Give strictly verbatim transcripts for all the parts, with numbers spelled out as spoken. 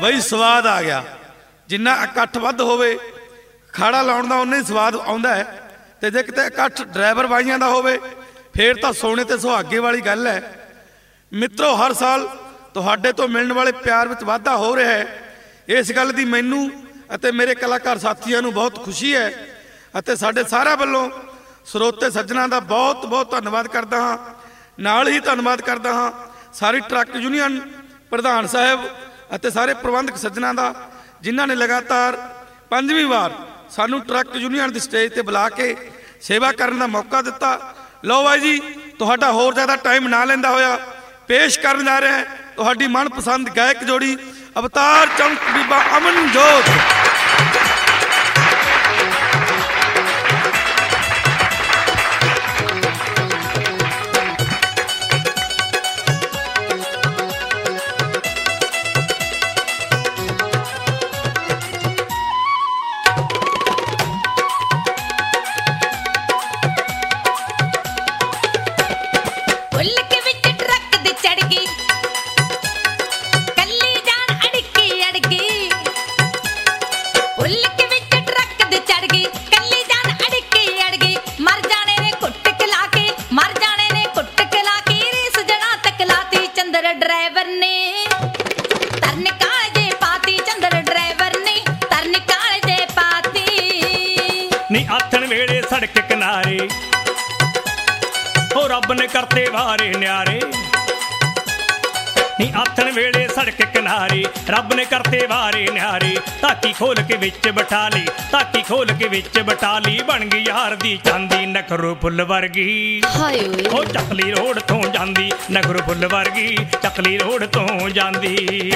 ਬਈ ਸਵਾਦ ਆ ਗਿਆ। ਜਿੰਨਾ ਇਕੱਠ ਵੱਧ ਹੋਵੇ ਖਾੜਾ ਲਾਉਣ ਦਾ ਉਨਾ ਹੀ ਸਵਾਦ ਆਉਂਦਾ ਹੈ। ਤੇ ਜੇ ਕਿਤੇ ਇਕੱਠ ਡਰਾਈਵਰ ਬਾਈਆਂ ਦਾ ਹੋਵੇ ਫੇਰ ਤਾਂ ਸੋਨੇ ਤੇ ਸੁਹਾਗੇ ਵਾਲੀ ਗੱਲ ਹੈ। ਮਿੱਤਰੋ, ਹਰ ਸਾਲ ਤੁਹਾਡੇ ਤੋਂ ਮਿਲਣ ਵਾਲੇ ਪਿਆਰ ਵਿੱਚ ਵਾਧਾ ਹੋ ਰਿਹਾ ਹੈ। ਇਸ ਗੱਲ ਦੀ ਮੈਨੂੰ ਅਤੇ ਮੇਰੇ ਕਲਾਕਾਰ ਸਾਥੀਆਂ ਨੂੰ ਬਹੁਤ ਖੁਸ਼ੀ ਹੈ ਅਤੇ ਸਾਡੇ ਸਾਰਿਆਂ ਵੱਲੋਂ ਸਰੋਤੇ ਸੱਜਣਾ ਦਾ ਬਹੁਤ ਬਹੁਤ ਧੰਨਵਾਦ ਕਰਦਾ ਹਾਂ। ਨਾਲ ਹੀ ਧੰਨਵਾਦ ਕਰਦਾ ਹਾਂ ਸਾਰੀ ਟਰੱਕ ਯੂਨੀਅਨ ਪ੍ਰਧਾਨ ਸਾਹਿਬ ਅਤੇ ਸਾਰੇ ਪ੍ਰਬੰਧਕ ਸੱਜਣਾ ਦਾ, ਜਿਨ੍ਹਾਂ ਨੇ ਲਗਾਤਾਰ ਪੰਜਵੀਂ ਵਾਰ ਸਾਨੂੰ ਟਰੱਕ ਯੂਨੀਅਨ ਦੀ ਸਟੇਜ ਤੇ ਬੁਲਾ ਕੇ ਸੇਵਾ ਕਰਨ ਦਾ ਮੌਕਾ ਦਿੱਤਾ। ਲਓ ਬਾਈ ਜੀ, ਤੁਹਾਡਾ ਹੋਰ ਜ਼ਿਆਦਾ ਟਾਈਮ ਨਾ ਲੈਂਦਾ ਹੋਇਆ ਪੇਸ਼ ਕਰਨ ਜਾ ਰਿਹਾ ਹੈ ਤੁਹਾਡੀ ਮਨਪਸੰਦ ਗਾਇਕ ਜੋੜੀ ਅਵਤਾਰ ਚੌਂਕ ਬੀਬਾ ਅਮਨਜੋਤ। नी आथन वेड़े सड़क किनारे हो रब ने करते वारे न्यारे। नी आथन वेड़े सड़क किनारे रब ने करते वारे न्यारे। ताकी खोल के विच बिठा ली, ताकी खोल के विच बिठा ली, बन गई यार दी चांदी नखरू फुल वर्गी। हो चकली रोड तो जांदी नखरू फुल वर्गी, चकली रोड तो जांदी।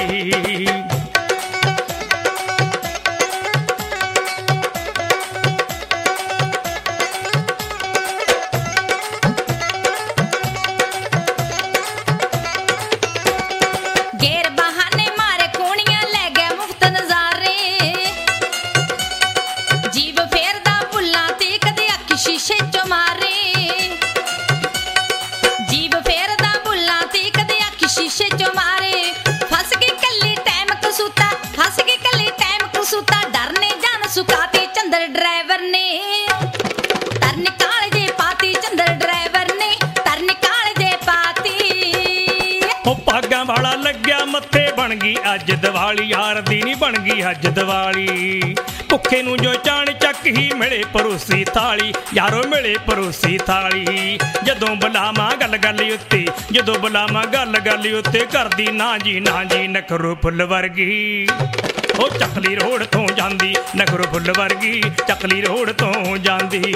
वाला लग्या मत्थे बन गई अज दिवाली, यार दी नी बन गई अज दिवाली। भुखे नू जो चाण चक ही मिले परोसी थाली, यारो मिले परोसी थाली। जदों बुलावा गल गल उत्ते, जदों बुलावा गल गल उत्ते करदी ना जी ना जी नखरू फुल वर्गी। ओ चकली रोड तो जांदी नखरू फुल वर्गी, चकली रोड तो जांदी।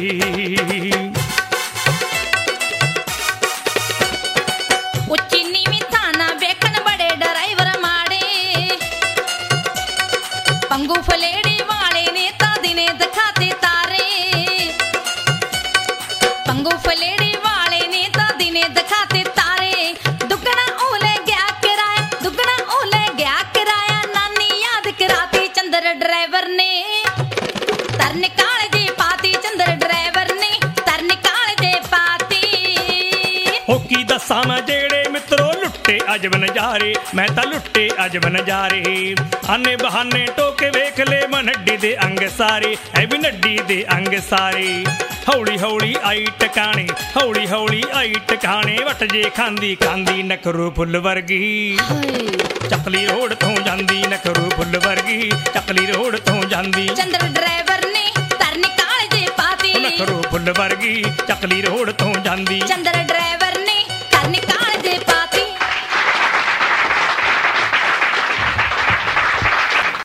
पंगू फलेड़ी वाले ने ता दिने दिखाते तारे, पंगू फलेड़ी वाले ने ता दिने दिखाते तारे। दुगना ओले गया किराया, दुगना ओले गया किराया, नानी याद कराती चंद्र ड्राइवर ने। तर निकाल दे पाती चंद्र ड्राइवर ने, तर निकाल दे पाती। ओ की दसा मैं जेड़े मित्रों लुट्टे अजब नजारे, मैं ता लुट्टे अजब नजारे। आने बहाने टोके वेख ले मनड्डी दे अंग सारे, ऐ भी नड्डी दे अंग सारे। हौली हौली आई टकाने, हौली हौली आई टकाने, वट जे खांदी खांदी नखरू फुल वर्गी। चकली रोड तो जांदी नखरू फुल वर्गी, चकली रोड तो जांदी। चंद्र ड्राइवर ने तर निकाल दे पाती, नखरू फुल वर्गी, चकली रोड तो जांदी। चंद्र ड्राइवर